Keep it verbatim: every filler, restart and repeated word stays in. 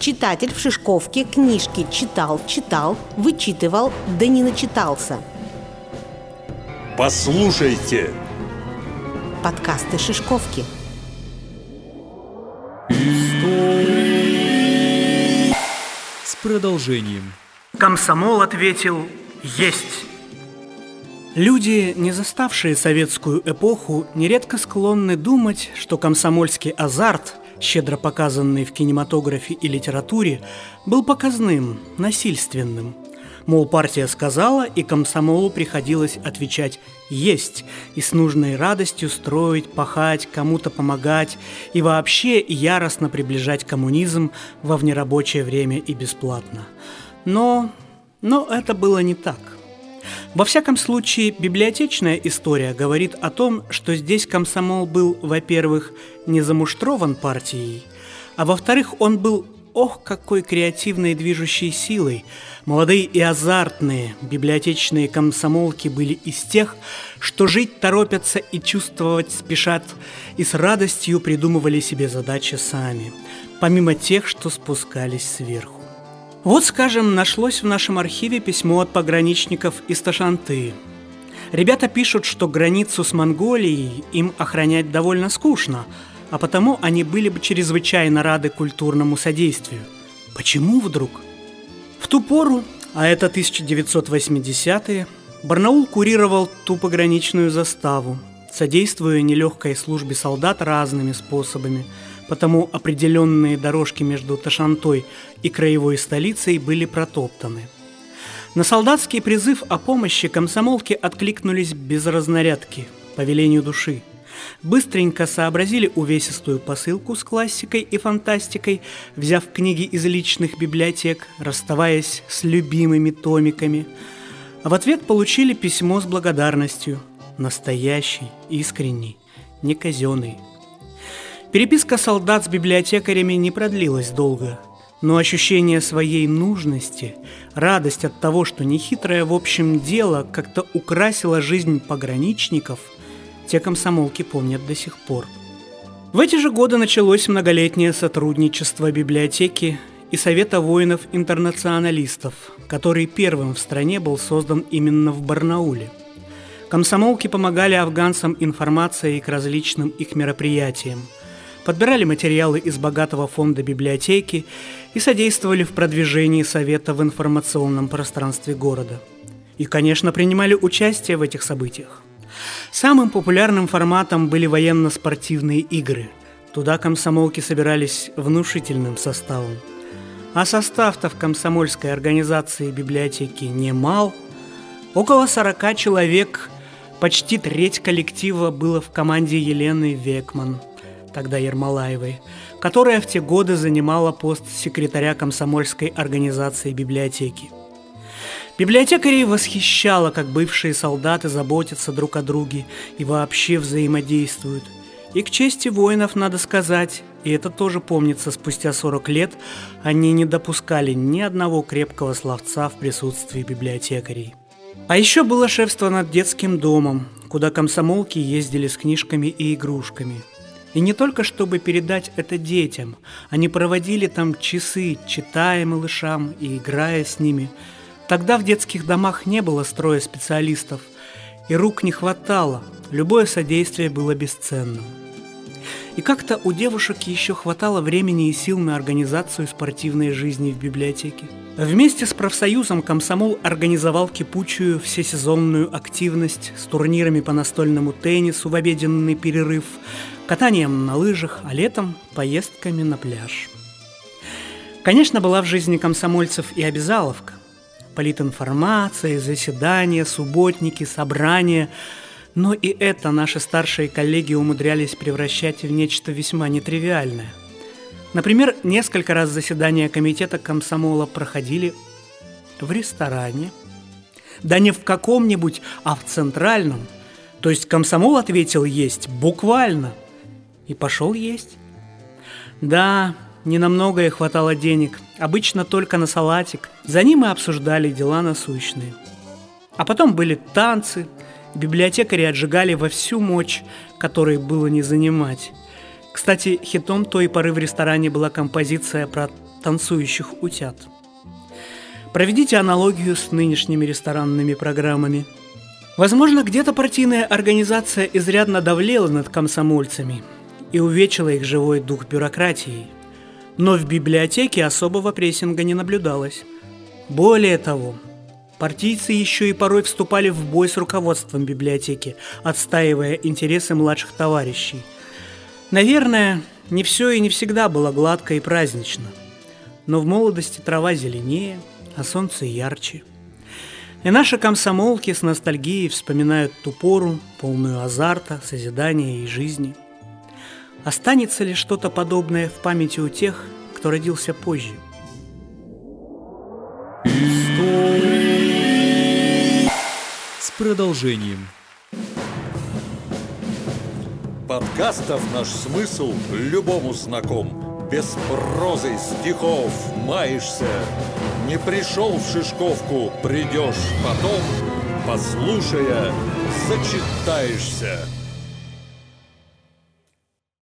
Читатель в Шишковке книжки читал, читал, вычитывал, да не начитался. Послушайте. Подкасты Шишковки. История с продолжением. Комсомол ответил: есть. Люди, не заставшие советскую эпоху, нередко склонны думать, что комсомольский азарт, щедро показанный в кинематографе и литературе, был показным, насильственным. Мол, партия сказала, и комсомолу приходилось отвечать «есть» и с нужной радостью строить, пахать, кому-то помогать и вообще яростно приближать коммунизм во внерабочее время и бесплатно. Но, но это было не так. Во всяком случае, библиотечная история говорит о том, что здесь комсомол был, во-первых, не замуштрован партией, а во-вторых, он был, ох, какой креативной движущей силой. Молодые и азартные библиотечные комсомолки были из тех, что жить торопятся и чувствовать спешат, и с радостью придумывали себе задачи сами, помимо тех, что спускались сверху. Вот, скажем, нашлось в нашем архиве письмо от пограничников из Ташанты. Ребята пишут, что границу с Монголией им охранять довольно скучно, а потому они были бы чрезвычайно рады культурному содействию. Почему вдруг? В ту пору, а это тысяча девятьсот восьмидесятые, Барнаул курировал ту пограничную заставу, содействуя нелегкой службе солдат разными способами, потому определенные дорожки между Ташантой и краевой столицей были протоптаны. На солдатский призыв о помощи комсомолки откликнулись без разнарядки, по велению души. Быстренько сообразили увесистую посылку с классикой и фантастикой, взяв книги из личных библиотек, расставаясь с любимыми томиками. А в ответ получили письмо с благодарностью, настоящий, искренний, не казенный. Переписка солдат с библиотекарями не продлилась долго, но ощущение своей нужности, радость от того, что нехитрое в общем дело как-то украсило жизнь пограничников, те комсомолки помнят до сих пор. В эти же годы началось многолетнее сотрудничество библиотеки и Совета воинов-интернационалистов, который первым в стране был создан именно в Барнауле. Комсомолки помогали афганцам информацией к различным их мероприятиям, подбирали материалы из богатого фонда библиотеки и содействовали в продвижении Совета в информационном пространстве города. И, конечно, принимали участие в этих событиях. Самым популярным форматом были военно-спортивные игры. Туда комсомолки собирались внушительным составом. А состав-то в комсомольской организации библиотеки немал. Около сорока человек, почти треть коллектива было в команде Елены Векман, тогда Ермолаевой, которая в те годы занимала пост секретаря комсомольской организации библиотеки. Библиотекарей восхищало, как бывшие солдаты заботятся друг о друге и вообще взаимодействуют. И к чести воинов надо сказать, и это тоже помнится спустя сорок лет, они не допускали ни одного крепкого словца в присутствии библиотекарей. А еще было шефство над детским домом, куда комсомолки ездили с книжками и игрушками. И не только чтобы передать это детям, они проводили там часы, читая малышам и играя с ними. Тогда в детских домах не было строя специалистов, и рук не хватало, любое содействие было бесценным. И как-то у девушек еще хватало времени и сил на организацию спортивной жизни в библиотеке. Вместе с профсоюзом комсомол организовал кипучую всесезонную активность с турнирами по настольному теннису в обеденный перерыв, катанием на лыжах, а летом поездками на пляж. Конечно, была в жизни комсомольцев и обязаловка. Политинформация, заседания, субботники, собрания. Но и это наши старшие коллеги умудрялись превращать в нечто весьма нетривиальное. Например, несколько раз заседания комитета комсомола проходили в ресторане. Да не в каком-нибудь, а в центральном. То есть комсомол ответил «есть» буквально. И пошел есть. Да, не на многое хватало денег, обычно только на салатик. За ним мы обсуждали дела насущные. А потом были танцы, библиотекари отжигали во всю мощь, которой было не занимать. Кстати, хитом той поры в ресторане была композиция про танцующих утят. Проведите аналогию с нынешними ресторанными программами. Возможно, где-то партийная организация изрядно давлела над комсомольцами и увечила их живой дух бюрократии, но в библиотеке особого прессинга не наблюдалось. Более того, партийцы еще и порой вступали в бой с руководством библиотеки, отстаивая интересы младших товарищей. Наверное, не все и не всегда было гладко и празднично, но в молодости трава зеленее, а солнце ярче. И наши комсомолки с ностальгией вспоминают ту пору, полную азарта, созидания и жизни. Останется ли что-то подобное в памяти у тех, кто родился позже? С продолжением. Подкастов наш смысл любому знаком. Без прозы, стихов маешься. Не пришел в Шишковку, придешь потом, послушая, зачитаешься.